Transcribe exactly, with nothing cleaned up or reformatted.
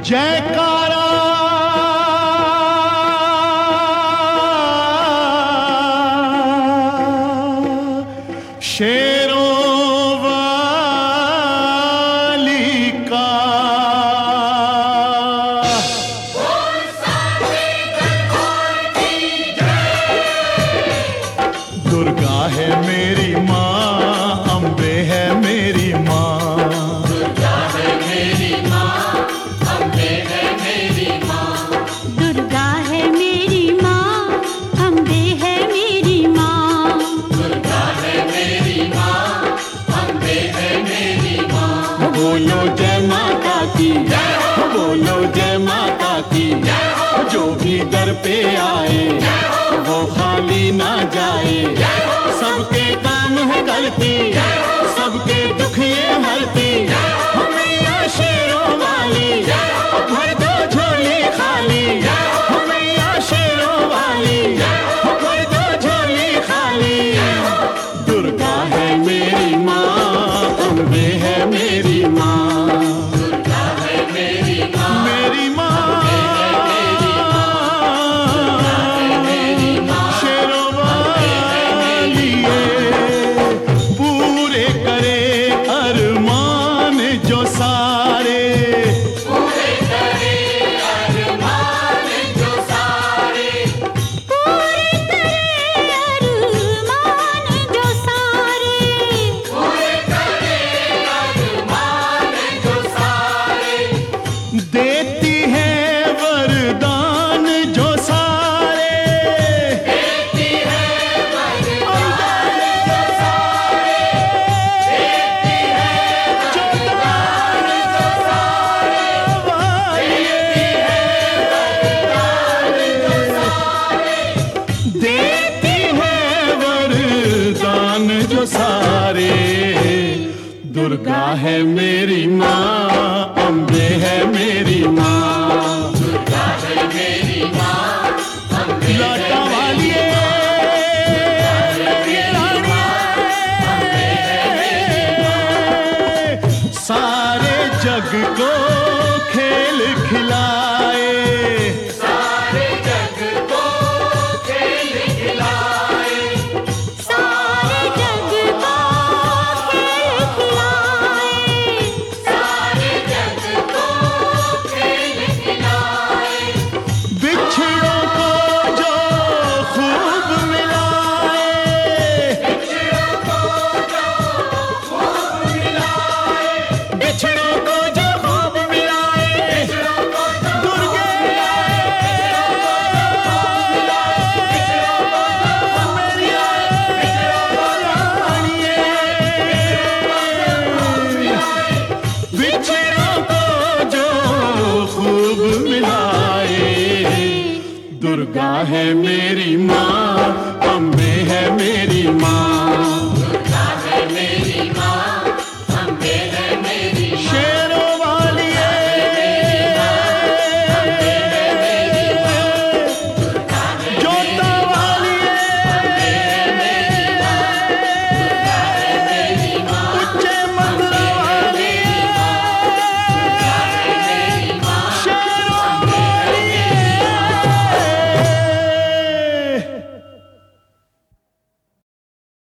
जयकारा शेरों वाली का। दुर्गा है मेरी माँ, अम्बे है मेरी माँ। दुर्गा है मेरी माँ, अम्बे है मेरी माँ। दुर्गा है मेरी माँ, अम्बे है मेरी माँ। दुर्गा है मेरी माँ, अम्बे है मेरी माँ। बोलो जय माता की, बोलो जय माता की। जो भी दर पे आए वो खाली ना जाए। सबके काम है करती, सबके दुख ये हरती। मैया शेरों वाली भर दो झोली खाली। मैया शेरों वाली भर दो झोली खाली। दुर्गा है मेरी माँ, अम्बे है मेरी माँ। दुर्गा है मेरी माँ, मेरी माँ शेरों वाली है। पूरे करे अरमान जो सारे। पूरे करे अरमान जो सारे। पूरे करे अरमान जो सारे। पूरे करे अरमान जो सारे। देती है वरदान जो सारे। देती है वरदान जो सारे। देती है वरदान जो सारे। देती है वरदान जो सारे। दुर्गा है मेरी माँ, अम्बे है मेरी माँ। दुर्गा है मेरी माँ, अम्बे है लाटा वाली है, मेरी रानी है। सारे जग को खेल खिलाए। सारे जग को खेल खिलाए। सारे जग को खेल खिलाए। सारे जग को खेल खिलाए। बिछड़ों को जो खूब मिलाए। बिछड़ों को जो खूब मिलाए। बिछड़ों को जो खूब मिलाए। बिछड़ों को जो दुर्गे मेरी रानी है। बिछड़ों को जो खूब मिलाए। दुर्गा है मेरी माँ,